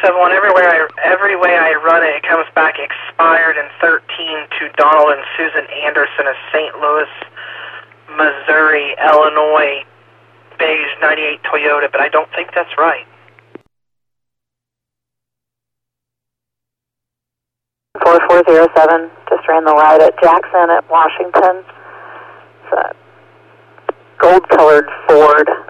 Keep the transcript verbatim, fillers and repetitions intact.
seven one, everywhere I, every way I run it, it comes back expired in thirteen to Donald and Susan Anderson of Saint Louis, Missouri, Illinois, beige ninety-eight Toyota, but I don't think that's right. four four zero seven, just ran the ride at Jackson at Washington. It's a gold-colored Ford.